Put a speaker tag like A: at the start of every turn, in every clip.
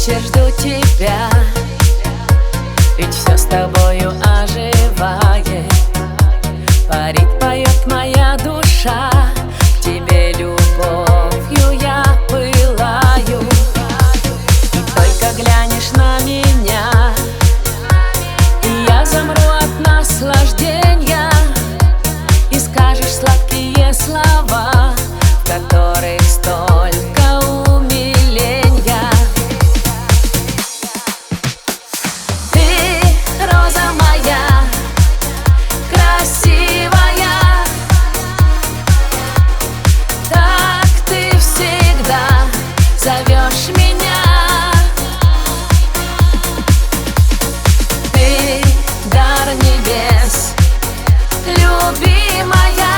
A: вечер жду тебя, ведь все с тобою оживает. Парит, поет моя душа, к тебе любовью я пылаю. И только глянешь на меня, и я замру от наслаждения, и скажешь сладкие слова, в которых столько умиления. Ты роза моя, красивая, так ты всегда зовешь меня. Ты дар небес, любимая,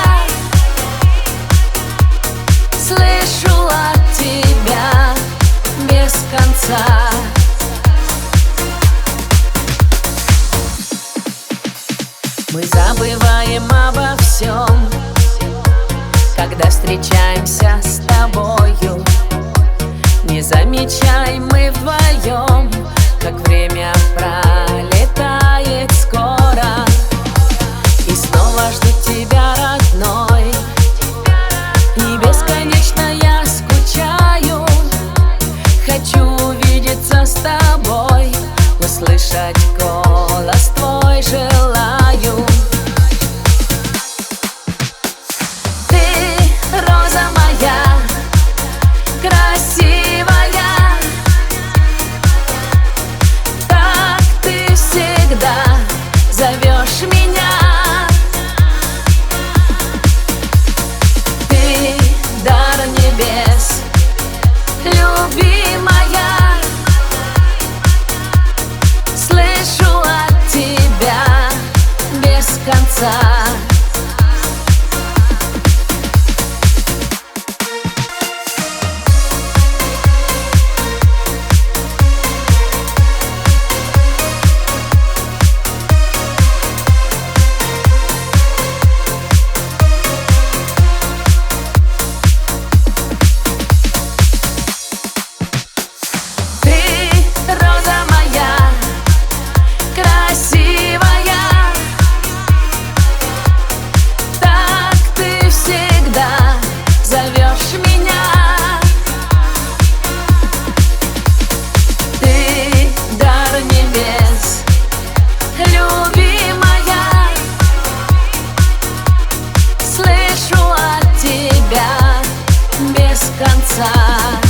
A: слышу от тебя без конца. Мы забываем обо всем, когда встречаемся с тобою. Не замечаем мы вдвоем, как время пролетает скоро. И снова жду тебя, родной, и бесконечно я скучаю. Хочу увидеться с тобой, услышать голос твой желаю. Ты роза моя, красивая, так ты всегда зовешь меня. Ты дар небес, любимая, слышу от тебя без конца. Любимая, слышу от тебя без конца.